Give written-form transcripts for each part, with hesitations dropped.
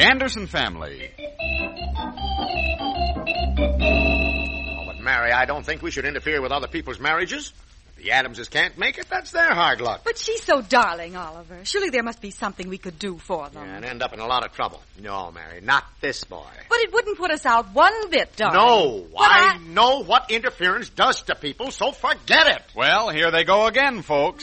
Anderson Family. Oh, but Mary, I don't think we should interfere with other people's marriages. If the Adamses can't make it, that's their hard luck. But she's so darling, Oliver. Surely there must be something we could do for them. Yeah, and end up in a lot of trouble. No, Mary, not this boy. But it wouldn't put us out one bit, darling. No, I know what interference does to people, so forget it. Well, here they go again, folks.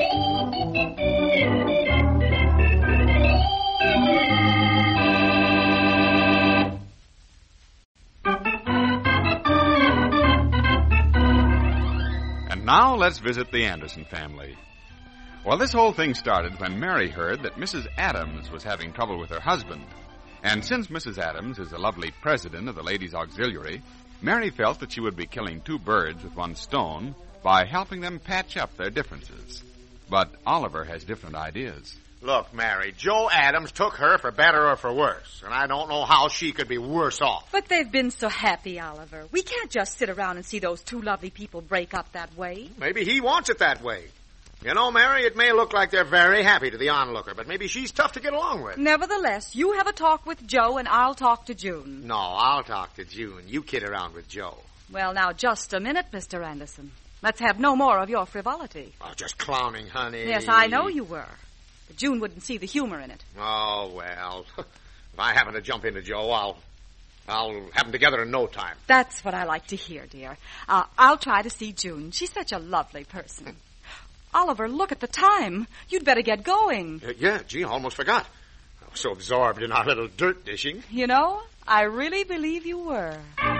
And now let's visit the Anderson family. Well, this whole thing started when Mary heard that Mrs. Adams was having trouble with her husband. And since Mrs. Adams is a lovely president of the Ladies' Auxiliary, Mary felt that she would be killing two birds with one stone by helping them patch up their differences. But Oliver has different ideas. Look, Mary, Joe Adams took her for better or for worse, and I don't know how she could be worse off. But they've been so happy, Oliver. We can't just sit around and see those two lovely people break up that way. Maybe he wants it that way. You know, Mary, it may look like they're very happy to the onlooker, but maybe she's tough to get along with. Nevertheless, you have a talk with Joe, and I'll talk to June. No, I'll talk to June. You kid around with Joe. Well, now, just a minute, Mr. Anderson. Let's have no more of your frivolity. Oh, just clowning, honey. Yes, I know you were. But June wouldn't see the humor in it. Oh, well. If I happen to jump into Joe, I'll have them together in no time. That's what I like to hear, dear. I'll try to see June. She's such a lovely person. Oliver, look at the time. You'd better get going. Yeah, gee, I almost forgot. I was so absorbed in our little dirt dishing. You know, I really believe you were.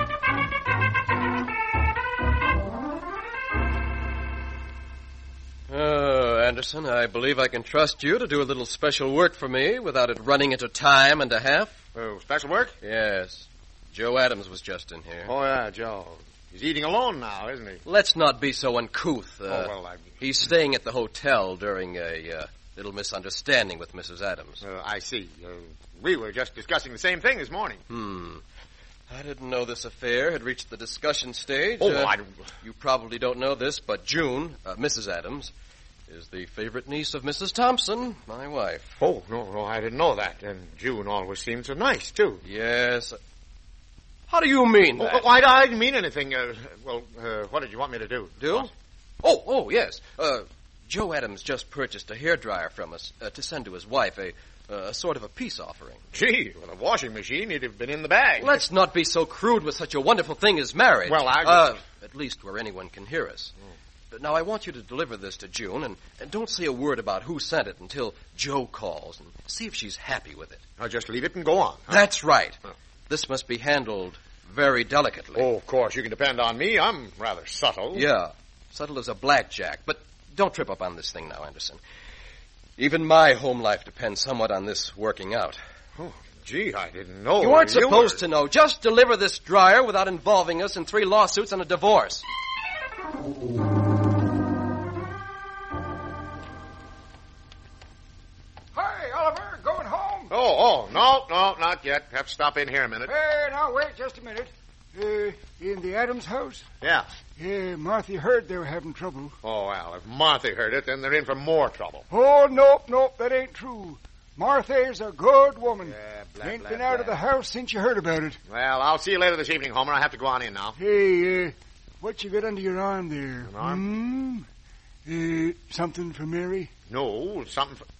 Anderson, I believe I can trust you to do a little special work for me without it running into time and a half. Oh, special work? Yes. Joe Adams was just in here. Oh, yeah, Joe. He's eating alone now, isn't he? Let's not be so uncouth. He's staying at the hotel during a little misunderstanding with Mrs. Adams. I see. We were just discussing the same thing this morning. I didn't know this affair had reached the discussion stage. You probably don't know this, but June, Mrs. Adams, is the favorite niece of Mrs. Thompson, my wife. Oh, no, I didn't know that. And June always seemed so nice, too. Yes. How do you mean that? I didn't mean anything. What did you want me to do? Do? Oh, yes. Joe Adams just purchased a hairdryer from us to send to his wife, a sort of a peace offering. Gee, with a washing machine, he'd have been in the bag. Let's not be so crude with such a wonderful thing as marriage. Well, at least where anyone can hear us. Now, I want you to deliver this to June, and don't say a word about who sent it until Joe calls, and see if she's happy with it. I'll just leave it and go on. Huh? That's right. This must be handled very delicately. Oh, of course, you can depend on me. I'm rather subtle. Yeah, subtle as a blackjack. But don't trip up on this thing now, Anderson. Even my home life depends somewhat on this working out. Oh, gee, I didn't know. You weren't supposed to know. Just deliver this dryer without involving us in 3 lawsuits and a divorce. Hi, Oliver. Going home? Oh, no, not yet. Have to stop in here a minute. Hey, now, wait just a minute. In the Adams house? Yeah. Yeah, Martha heard they were having trouble. Oh, well, if Martha heard it, then they're in for more trouble. Oh, nope, that ain't true. Martha's a good woman. Yeah, ain't been out of the house since you heard about it. Well, I'll see you later this evening, Homer. I have to go on in now. Hey, what you got under your arm there? An arm? Something for Mary? No, something for...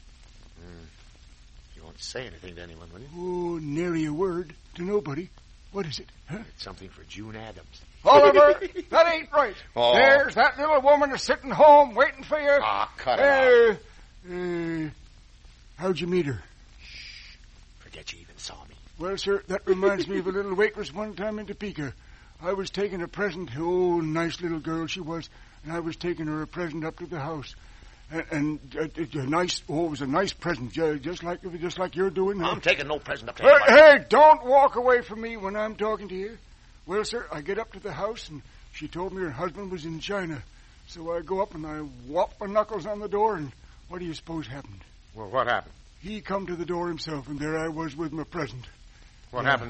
You won't say anything to anyone, will you? Oh, nary a word to nobody. What is it? Huh? It's something for June Adams. Oliver, that ain't right. Oh. There's that little woman is sitting home waiting for you. Ah, cut it out. How'd you meet her? Shh. Forget you even saw me. Well, sir, that reminds me of a little waitress one time in Topeka. I was taking a present. Oh, nice little girl she was. And I was taking her a present up to the house. And it was a nice present, just like you're doing now. I'm taking no present up to anybody. Hey, don't walk away from me when I'm talking to you. Well, sir, I get up to the house, and she told me her husband was in China. So I go up and I whop my knuckles on the door, and what do you suppose happened? Well, what happened? He come to the door himself, and there I was with my present. What happened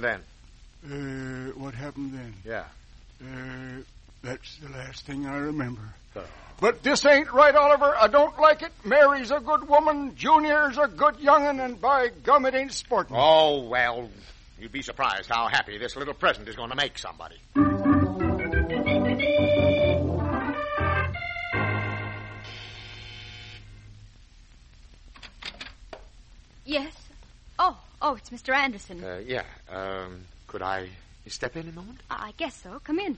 then? What happened then? Yeah. That's the last thing I remember. Oh, But this ain't right, Oliver. I don't like it. Mary's a good woman, Junior's a good young'un, and by gum, it ain't sporting. Oh, well, you'd be surprised how happy this little present is going to make somebody. Yes? Oh, it's Mr. Anderson. Yeah. Could I step in a moment? I guess so. Come in.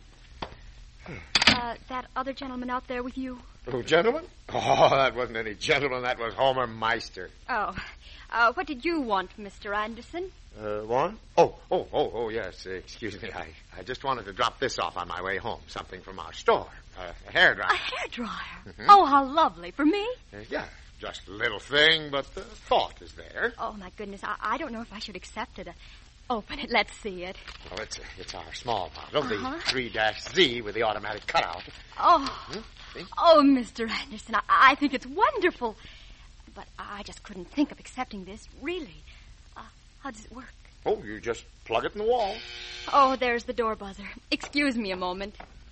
That other gentleman out there with you? Oh, gentleman? Oh, that wasn't any gentleman. That was Homer Meister. Oh. What did you want, Mr. Anderson? One? Oh, yes. Excuse me. I just wanted to drop this off on my way home. Something from our store. A hairdryer. A hairdryer? Mm-hmm. Oh, how lovely. For me? Yeah. Just a little thing, but the thought is there. Oh, my goodness. I don't know if I should accept it. Open it. Let's see it. Well, it's our small model, the 3-Z with the automatic cutout. Oh. Oh, Mr. Anderson, I think it's wonderful. But I just couldn't think of accepting this, really. How does it work? Oh, you just plug it in the wall. Oh, there's the door buzzer. Excuse me a moment.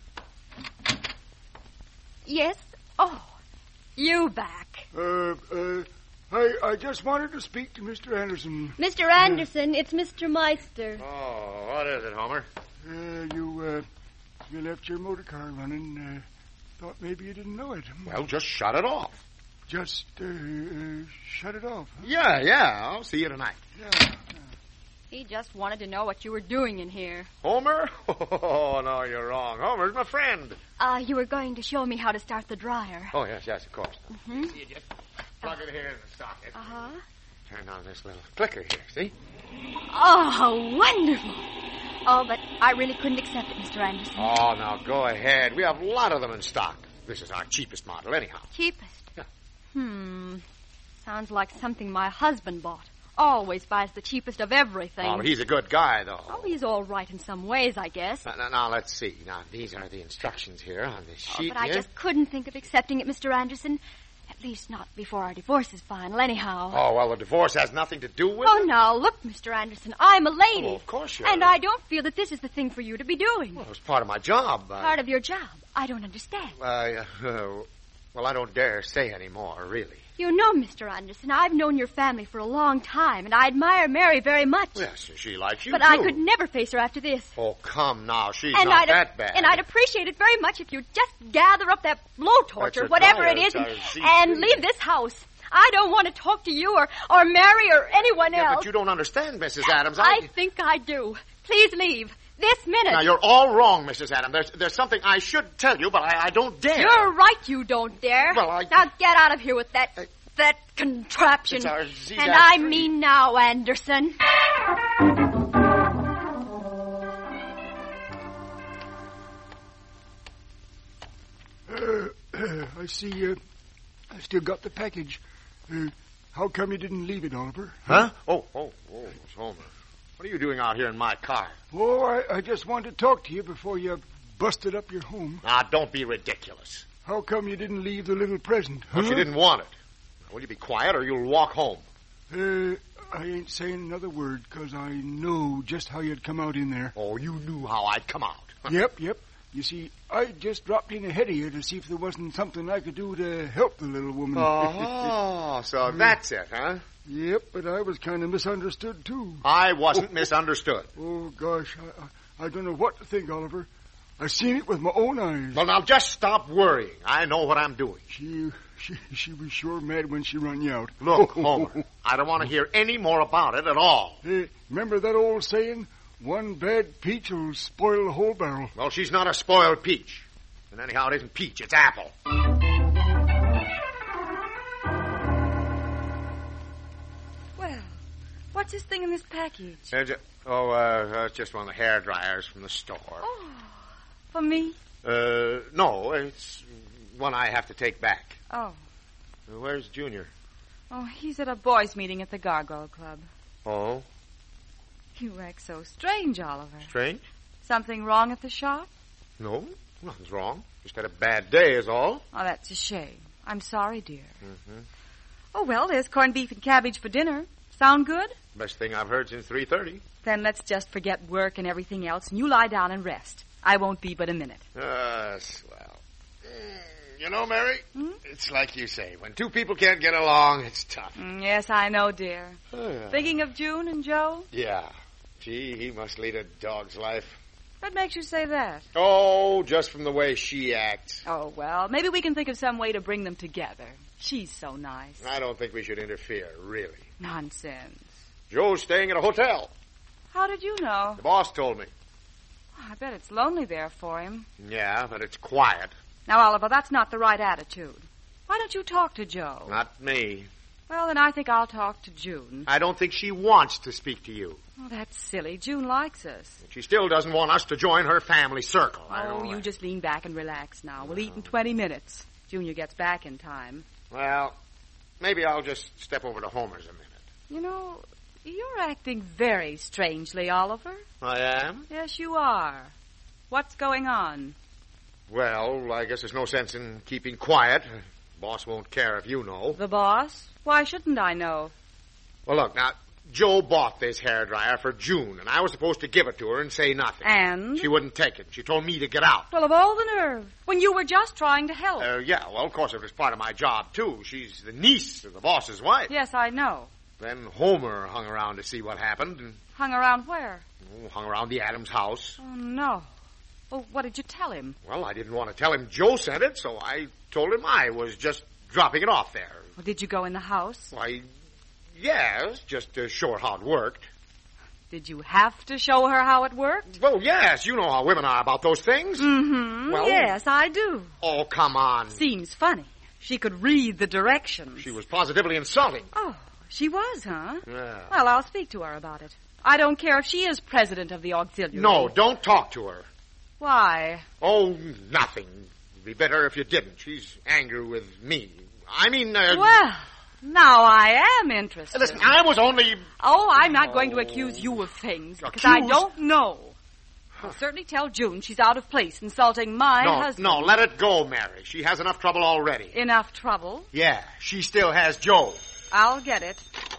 Yes? Oh, you back. I just wanted to speak to Mr. Anderson. Mr. Anderson, it's Mr. Meister. Oh, what is it, Homer? You left your motor car running. Thought maybe you didn't know it. Well, just shut it off. Just, shut it off, huh? Yeah. I'll see you tonight. Yeah. He just wanted to know what you were doing in here. Homer? Oh, no, you're wrong. Homer's my friend. You were going to show me how to start the dryer. Oh, yes, of course. Mm-hmm. You just plug it here in the socket. Uh-huh. Turn on this little clicker here, see? Oh, how wonderful. Oh, but I really couldn't accept it, Mr. Anderson. Oh, now, go ahead. We have a lot of them in stock. This is our cheapest model, anyhow. Cheapest? Yeah. Sounds like something my husband bought. Always buys the cheapest of everything. Oh, he's a good guy, though. Oh, he's all right in some ways, I guess. Now, let's see. Now, these are the instructions here on this sheet but I just couldn't think of accepting it, Mr. Anderson. At least not before our divorce is final, anyhow. Oh, well, the divorce has nothing to do with it? Oh, now, look, Mr. Anderson, I'm a lady. Oh, of course you are. And I don't feel that this is the thing for you to be doing. Well, it's part of my job. Part of your job? I don't understand. Well, I don't dare say any more, really. You know, Mr. Anderson, I've known your family for a long time, and I admire Mary very much. Yes, she likes you, but too. I could never face her after this. Oh, come now. She's not that bad. And I'd appreciate it very much if you'd just gather up that blowtorch or whatever it is and leave this house. I don't want to talk to you or Mary or anyone else. But you don't understand, Mrs. Adams. I think I do. Please leave. This minute. Now, you're all wrong, Mrs. Adams. There's something I should tell you, but I don't dare. You're right, you don't dare. Well, Now get out of here with that contraption. It's our Z-3. And I mean now, Anderson. I see I've still got the package. How come you didn't leave it, Oliver? Huh? Oh, it's Homer. What are you doing out here in my car? Oh, I just wanted to talk to you before you busted up your home. Now, don't be ridiculous. How come you didn't leave the little present? Well, she didn't want it. Will you be quiet or you'll walk home? I ain't saying another word, because I know just how you'd come out in there. Oh, you knew how I'd come out. Yep. You see, I just dropped in ahead of you to see if there wasn't something I could do to help the little woman. Oh, so that's it, huh? Yep, but I was kind of misunderstood, too. I wasn't misunderstood. Oh, gosh, I don't know what to think, Oliver. I seen it with my own eyes. Well, now, just stop worrying. I know what I'm doing. She was sure mad when she run you out. Look, Homer, I don't want to hear any more about it at all. Remember that old saying? One bad peach will spoil the whole barrel. Well, she's not a spoiled peach. And anyhow, it isn't peach, it's apple. Well, what's this thing in this package? It's just one of the hair dryers from the store. Oh, for me? No, it's one I have to take back. Oh. Where's Junior? Oh, he's at a boys' meeting at the Gargoyle Club. Oh? You act so strange, Oliver. Strange? Something wrong at the shop? No, nothing's wrong. Just had a bad day is all. Oh, that's a shame. I'm sorry, dear. Mm-hmm. Oh, well, there's corned beef and cabbage for dinner. Sound good? Best thing I've heard since 3:30. Then let's just forget work and everything else, and you lie down and rest. I won't be but a minute. Swell. You know, Mary, it's like you say. When two people can't get along, it's tough. Yes, I know, dear. Oh, yeah. Thinking of June and Joe? Yeah. Gee, he must lead a dog's life. What makes you say that? Oh, just from the way she acts. Oh, well, maybe we can think of some way to bring them together. She's so nice. I don't think we should interfere, really. Nonsense. Joe's staying at a hotel. How did you know? The boss told me. I bet it's lonely there for him. Yeah, but it's quiet. Now, Oliver, that's not the right attitude. Why don't you talk to Joe? Not me. Well, then I think I'll talk to June. I don't think she wants to speak to you. Oh, that's silly. June likes us. She still doesn't want us to join her family circle. Oh, you just lean back and relax now. We'll eat in 20 minutes. Junior gets back in time. Well, maybe I'll just step over to Homer's a minute. You know, you're acting very strangely, Oliver. I am? Yes, you are. What's going on? Well, I guess there's no sense in keeping quiet. Boss won't care if you know. The boss? Why shouldn't I know? Well, look, now, Joe bought this hairdryer for June, and I was supposed to give it to her and say nothing. And? She wouldn't take it. She told me to get out. Well, of all the nerve. When you were just trying to help. Yeah, well, of course, it was part of my job, too. She's the niece of the boss's wife. Yes, I know. Then Homer hung around to see what happened. And, hung around where? Hung around the Adams house. Oh, no. Well, what did you tell him? Well, I didn't want to tell him Joe sent it, so I told him I was just dropping it off there. Well, did you go in the house? Why, yes, just to show her how it worked. Did you have to show her how it worked? Well, yes, you know how women are about those things. Mm-hmm. Well, yes, I do. Oh, come on. Seems funny. She could read the directions. She was positively insulting. Oh, she was, huh? Yeah. Well, I'll speak to her about it. I don't care if she is president of the auxiliary. No, don't talk to her. Why? Oh, nothing. It'd be better if you didn't. She's angry with me. I mean, Well, now I am interested. Listen, I was only... Oh, I'm not going to accuse you of things, because I don't know. I'll certainly tell June she's out of place insulting my husband. No, let it go, Mary. She has enough trouble already. Enough trouble? Yeah, she still has Joe. I'll get it.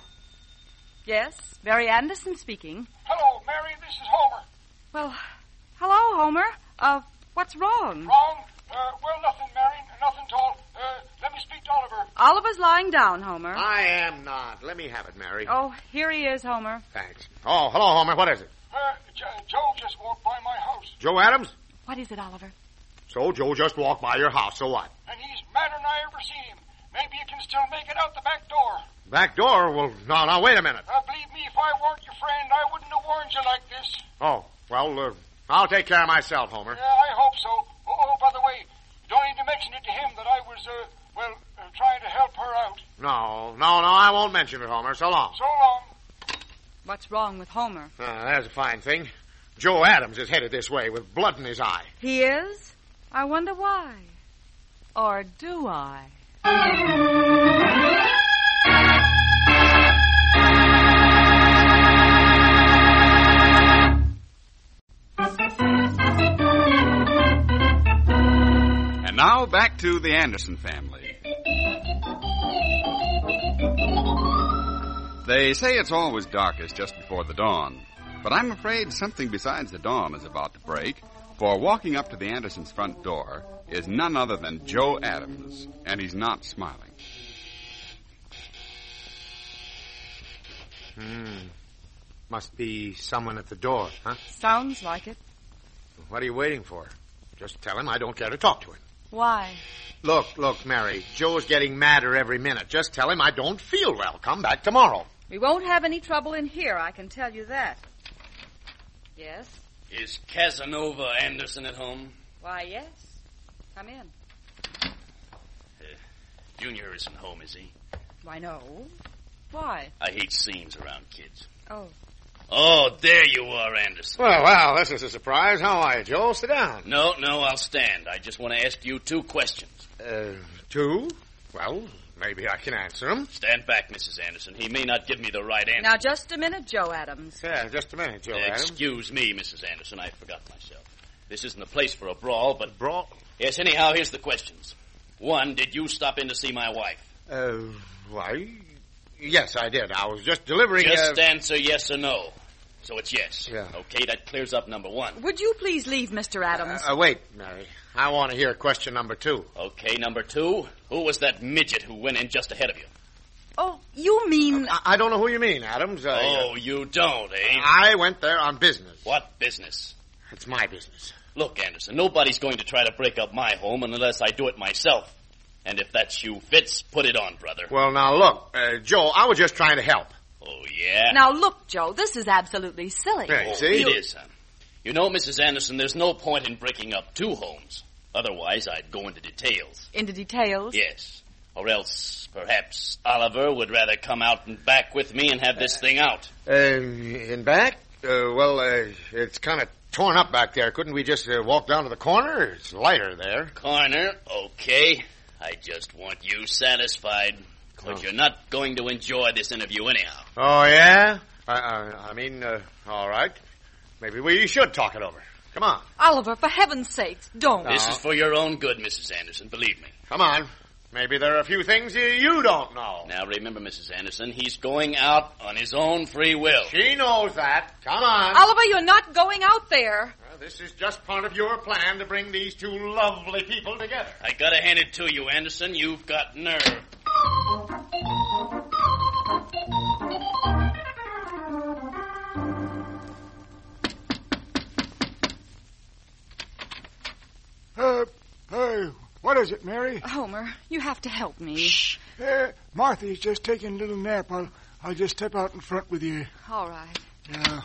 Yes, Mary Anderson speaking. Hello, Mary, this is Homer. Well, hello, Homer. What's wrong? Wrong? Well, nothing, Mary. Nothing at all. Let me speak to Oliver. Oliver's lying down, Homer. I am not. Let me have it, Mary. Oh, here he is, Homer. Thanks. Oh, hello, Homer. What is it? Joe just walked by my house. Joe Adams? What is it, Oliver? So Joe just walked by your house, so what? And he's madder than I ever seen him. Maybe you can still make it out the back door. Back door? Well, no, wait a minute. Believe me, if I weren't your friend, I wouldn't have warned you like this. Oh, well, I'll take care of myself, Homer. Yeah, I hope so. Oh, by the way, you don't need to mention it to him that I was, trying to help her out. No, I won't mention it, Homer. So long. So long. What's wrong with Homer? That's a fine thing. Joe Adams is headed this way with blood in his eye. He is? I wonder why. Or do I? And now back to the Anderson family. They say it's always darkest just before the dawn. But I'm afraid something besides the dawn is about to break, for walking up to the Andersons' front door is none other than Joe Adams, and he's not smiling. Must be someone at the door, huh? Sounds like it. What are you waiting for? Just tell him I don't care to talk to him. Why? Look, Mary, Joe's getting madder every minute. Just tell him I don't feel well. Come back tomorrow. We won't have any trouble in here, I can tell you that. Yes? Is Casanova Anderson at home? Why, yes. Come in. Junior isn't home, is he? Why, no. Why? I hate scenes around kids. Oh. Oh, there you are, Anderson. Well, this is a surprise. How are you, Joe? Sit down. No, I'll stand. I just want to ask you 2 questions. 2? Well, maybe I can answer them. Stand back, Mrs. Anderson. He may not give me the right answer. Now, just a minute, Joe Adams. Yeah, just a minute, Joe Adams. Excuse me, Mrs. Anderson. I forgot myself. This isn't the place for a brawl, but... Brawl? Yes, anyhow, here's the questions. 1, did you stop in to see my wife? Why... Yes, I did. I was just delivering... Just answer yes or no. So it's yes. Yeah. Okay, that clears up number 1. Would you please leave, Mr. Adams? Wait, Mary. I want to hear question number 2. Okay, number 2. Who was that midget who went in just ahead of you? Oh, you mean... I don't know who you mean, Adams. You don't, eh? I went there on business. What business? It's my business. Look, Anderson, nobody's going to try to break up my home unless I do it myself. And if that shoe fits, put it on, brother. Well, now, look, Joe, I was just trying to help. Oh, yeah? Now, look, Joe, this is absolutely silly. Hey, see? It is, son. You know, Mrs. Anderson, there's no point in breaking up 2 homes. Otherwise, I'd go into details. Into details? Yes. Or else, perhaps, Oliver would rather come out and back with me and have this thing out. In back? It's kind of torn up back there. Couldn't we just walk down to the corner? It's lighter there. Corner? Okay. I just want you satisfied. Because you're not going to enjoy this interview anyhow. Oh, yeah? All right. Maybe we should talk it over. Come on. Oliver, for heaven's sakes, don't. This is for your own good, Mrs. Anderson, believe me. Come on. Maybe there are a few things you don't know. Now, remember, Mrs. Anderson, he's going out on his own free will. She knows that. Come on. Oliver, you're not going out there. Well, this is just part of your plan to bring these 2 lovely people together. I gotta hand it to you, Anderson. You've got nerve. What is it, Mary? Homer, you have to help me. Shh. Marthy's just taking a little nap. I'll just step out in front with you. All right. Yeah.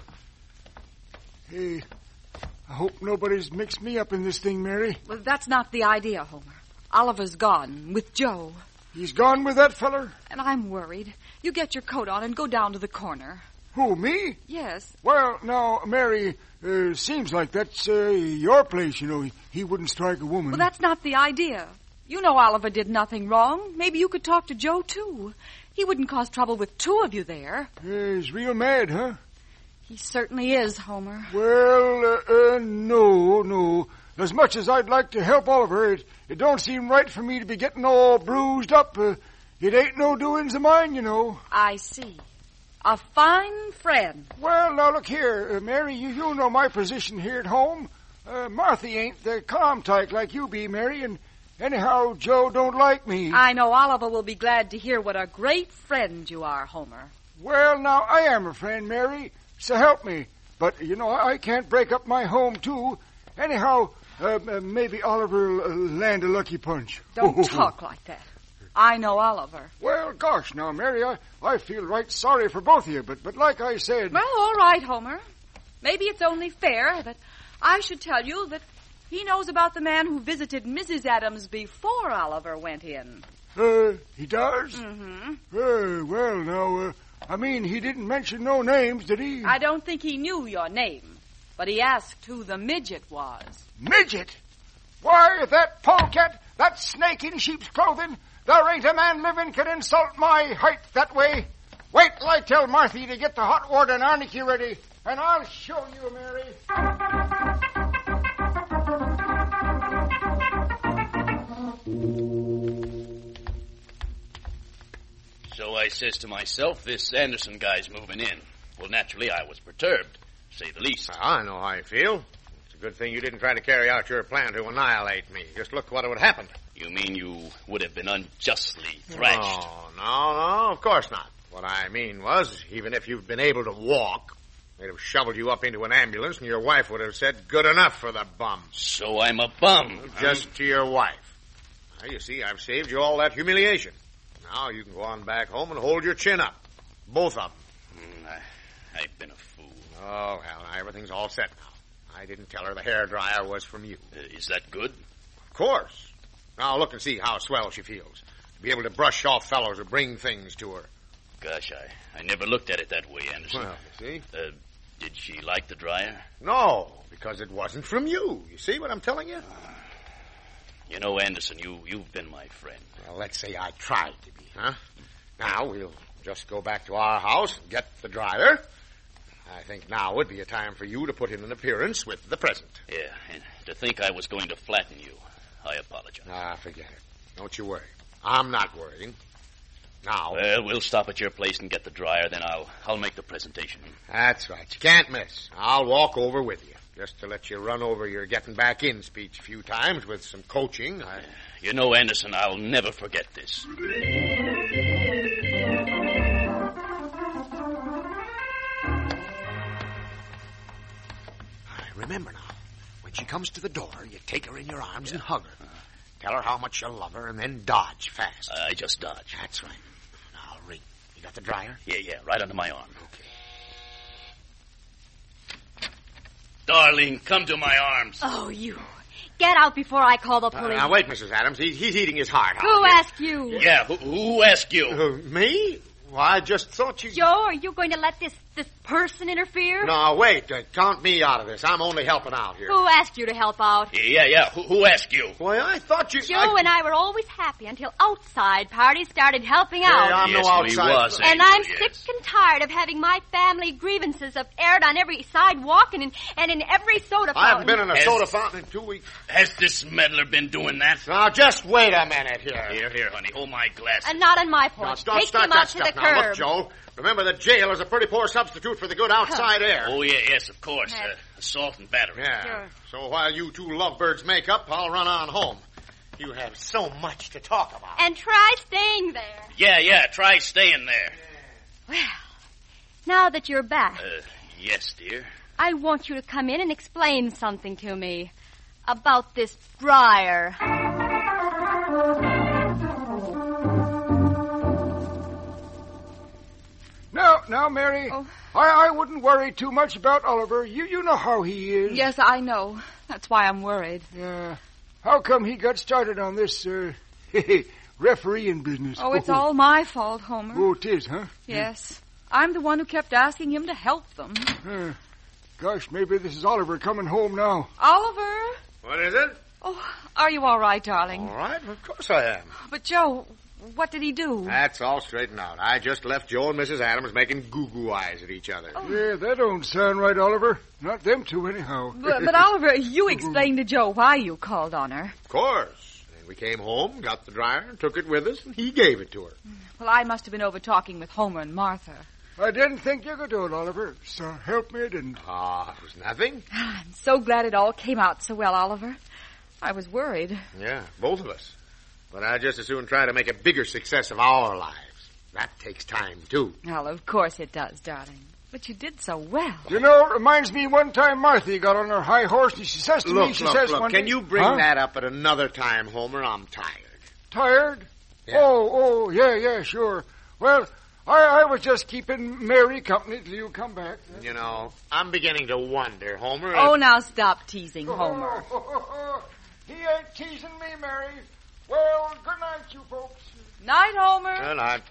Hey, I hope nobody's mixed me up in this thing, Mary. Well, that's not the idea, Homer. Oliver's gone with Joe. He's gone with that feller? And I'm worried. You get your coat on and go down to the corner. Who, me? Yes. Well, now, Mary, seems like that's your place, you know. He wouldn't strike a woman. Well, that's not the idea. You know Oliver did nothing wrong. Maybe you could talk to Joe, too. He wouldn't cause trouble with 2 of you there. He's real mad, huh? He certainly is, Homer. Well, no. As much as I'd like to help Oliver, it don't seem right for me to be getting all bruised up. It ain't no doings of mine, you know. I see. A fine friend. Well, now look here, Mary, you know my position here at home. Marthy ain't the calm type like you be, Mary, and anyhow, Joe don't like me. I know Oliver will be glad to hear what a great friend you are, Homer. Well, now, I am a friend, Mary, so help me. But, you know, I can't break up my home, too. Anyhow, maybe Oliver will land a lucky punch. Don't talk like that. I know Oliver. Well, gosh, now, Mary, I feel right sorry for both of you, but like I said... Well, all right, Homer. Maybe it's only fair that I should tell you that he knows about the man who visited Mrs. Adams before Oliver went in. He does? Mm-hmm. Well, now, he didn't mention no names, did he? I don't think he knew your name, but he asked who the midget was. Midget? Why, that polecat, that snake in sheep's clothing... There ain't a man living can insult my height that way. Wait till I tell Marthy to get the hot water and arnica ready, and I'll show you, Mary. So I says to myself, this Anderson guy's moving in. Well, naturally, I was perturbed, to say the least. I know how you feel. It's a good thing you didn't try to carry out your plan to annihilate me. Just look what would have happened. You mean you would have been unjustly thrashed? No, of course not. What I mean was, even if you'd been able to walk, they'd have shoveled you up into an ambulance, and your wife would have said, good enough for the bum. So I'm a bum. Just to your wife. Now, you see, I've saved you all that humiliation. Now you can go on back home and hold your chin up. Both of them. I've been a fool. Oh, well, everything's all set now. I didn't tell her the hairdryer was from you. Is that good? Of course. Now look and see how swell she feels. To be able to brush off fellows or bring things to her. Gosh, I never looked at it that way, Anderson. Well, you see? Did she like the dryer? No, because it wasn't from you. You see what I'm telling you? You know, Anderson, you've been my friend. Well, let's say I tried to be, huh? Now we'll just go back to our house and get the dryer. I think now would be a time for you to put in an appearance with the present. Yeah, and to think I was going to flatten you. I apologize. Forget it. Don't you worry. I'm not worrying. Now... Well, we'll stop at your place and get the dryer, then I'll make the presentation. That's right. You can't miss. I'll walk over with you. Just to let you run over your getting back in speech a few times with some coaching. You know, Anderson, I'll never forget this. Remember now, when she comes to the door, you take her in your arms and hug her. Tell her how much you love her and then dodge fast. I just dodge. That's right. Now ring. You got the dryer? Yeah, right under my arm. Okay. Darling, come to my arms. Oh, you. Get out before I call the police. Now, wait, Mrs. Adams. He's eating his heart out. Who asked you? Yeah, who asked you? Me? Well, I just thought you... Joe, are you going to let this person interfere? No, wait. Count me out of this. I'm only helping out here. Who asked you to help out? Yeah. Who asked you? Why, I thought you... Joe and I were always happy until outside parties started helping out. Yeah, I'm no outside. And I'm sick and tired of having my family grievances aired on every sidewalk and in every soda fountain. I haven't been in a soda fountain in 2 weeks. Has this meddler been doing that? Now, just wait a minute here. Here, honey. Hold my glasses. And not on my porch. Now, don't Take start him that out stuff to the now. curb. Look, Joe, remember the jail is a pretty poor substitute for the good outside air. Oh, yes, of course. Assault and battery. Yeah. Sure. So while you two lovebirds make up, I'll run on home. You have so much to talk about. And try staying there. Yeah. Try staying there. Well, now that you're back, Yes, dear. I want you to come in and explain something to me about this dryer. Now, Mary, I wouldn't worry too much about Oliver. You know how he is. Yes, I know. That's why I'm worried. Yeah. How come he got started on this, refereeing business? Oh, it's all my fault, Homer. Oh, it is, huh? Yes. I'm the one who kept asking him to help them. Gosh, maybe this is Oliver coming home now. Oliver? What is it? Oh, are you all right, darling? All right, of course I am. But, Joe, what did he do? That's all straightened out. I just left Joe and Mrs. Adams making goo-goo eyes at each other. Oh. Yeah, that don't sound right, Oliver. Not them two, anyhow. But Oliver, you explained to Joe why you called on her. Of course. And we came home, got the dryer, took it with us, and he gave it to her. Well, I must have been over talking with Homer and Martha. I didn't think you could do it, Oliver. So help me, I didn't. It was nothing. I'm so glad it all came out so well, Oliver. I was worried. Yeah, both of us. But I'd just as soon try to make a bigger success of our lives. That takes time, too. Well, of course it does, darling. But you did so well. You know, it reminds me one time Martha got on her high horse and she says to me, Can you bring that up at another time, Homer? I'm tired. Tired? Yeah. Oh, yeah, sure. Well, I was just keeping Mary company till you come back. You know, I'm beginning to wonder, Homer. Oh, now stop teasing Homer. He ain't teasing me, Mary. Well, good night, you folks. Night, Homer. Good night.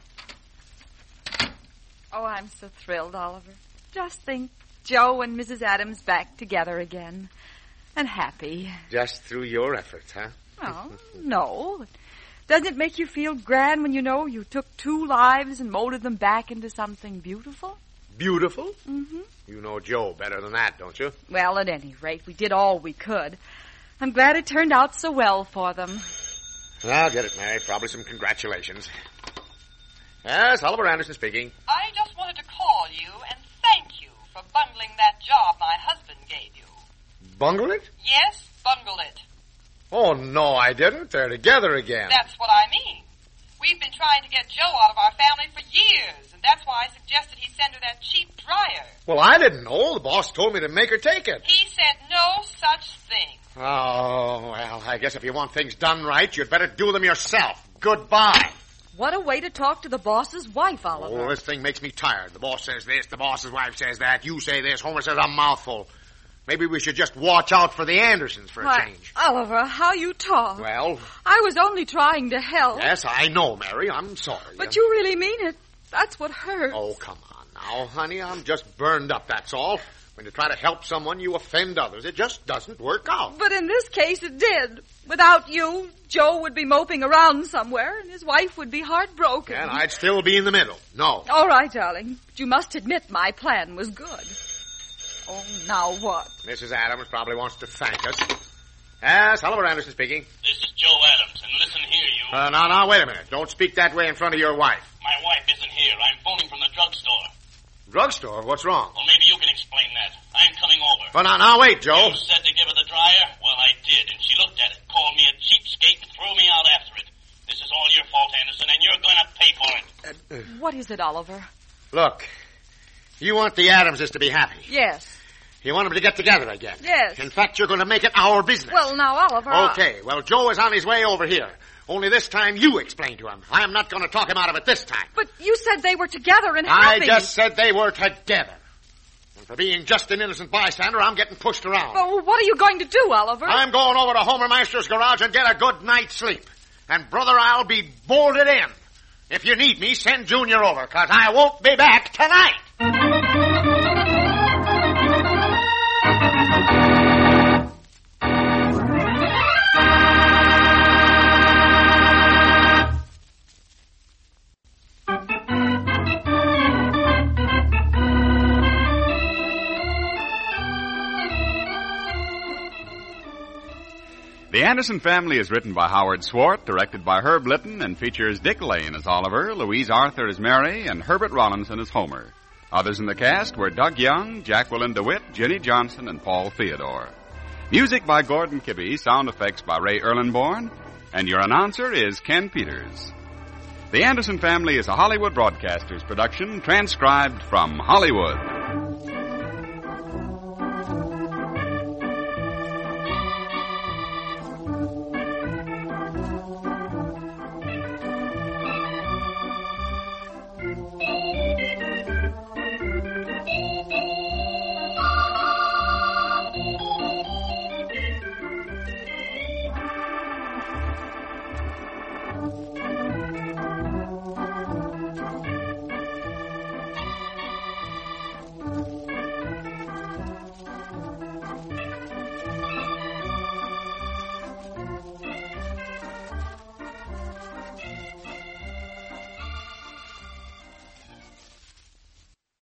Oh, I'm so thrilled, Oliver. Just think, Joe and Mrs. Adams back together again. And happy. Just through your efforts, huh? Oh, no. Doesn't it make you feel grand when you know you took two lives and molded them back into something beautiful? Beautiful? Mm-hmm. You know Joe better than that, don't you? Well, at any rate, we did all we could. I'm glad it turned out so well for them. I'll get it, Mary. Probably some congratulations. Yes, Oliver Anderson speaking. I just wanted to call you and thank you for bungling that job my husband gave you. Bungle it? Yes, bungle it. Oh, no, I didn't. They're together again. That's what I mean. We've been trying to get Joe out of our family for years, and that's why I suggested he send her that cheap dryer. Well, I didn't know. The boss told me to make her take it. He said no such thing. Oh, well, I guess if you want things done right, you'd better do them yourself. Goodbye. What a way to talk to the boss's wife, Oliver. Oh, this thing makes me tired. The boss says this, the boss's wife says that, you say this, Homer says a mouthful. Maybe we should just watch out for the Andersons for a change. Oliver, how you talk. Well? I was only trying to help. Yes, I know, Mary. I'm sorry. But you really mean it. That's what hurts. Oh, come on now, honey. I'm just burned up, that's all. When you try to help someone, you offend others. It just doesn't work out. But in this case, it did. Without you, Joe would be moping around somewhere, and his wife would be heartbroken. And I'd still be in the middle. No. All right, darling. But you must admit my plan was good. Oh, now what? Mrs. Adams probably wants to thank us. Yes, Oliver Anderson speaking. This is Joe Adams, and listen here, you... Now, wait a minute. Don't speak that way in front of your wife. My wife isn't here. I'm phoning from the drugstore. Drugstore? What's wrong? Well, maybe you can explain that. I'm coming over. Well, now, wait, Joe. You said to give her the dryer? Well, I did, and she looked at it, called me a cheapskate, and threw me out after it. This is all your fault, Anderson, and you're going to pay for it. What is it, Oliver? Look, you want the Adamses to be happy. Yes. You want them to get together again. Yes. In fact, you're going to make it our business. Well, now, Oliver... Okay, well, Joe is on his way over here. Only this time you explain to him. I am not going to talk him out of it this time. But you said they were together and happy. I just said they were together. And for being just an innocent bystander, I'm getting pushed around. Well, what are you going to do, Oliver? I'm going over to Homer Meister's garage and get a good night's sleep. And, brother, I'll be bolted in. If you need me, send Junior over, because I won't be back tonight. The Anderson Family is written by Howard Swart, directed by Herb Litton, and features Dick Lane as Oliver, Louise Arthur as Mary, and Herbert Rollinson as Homer. Others in the cast were Doug Young, Jacqueline DeWitt, Jenny Johnson, and Paul Theodore. Music by Gordon Kibbe, sound effects by Ray Erlenborn, and your announcer is Ken Peters. The Anderson Family is a Hollywood Broadcasters production, transcribed from Hollywood.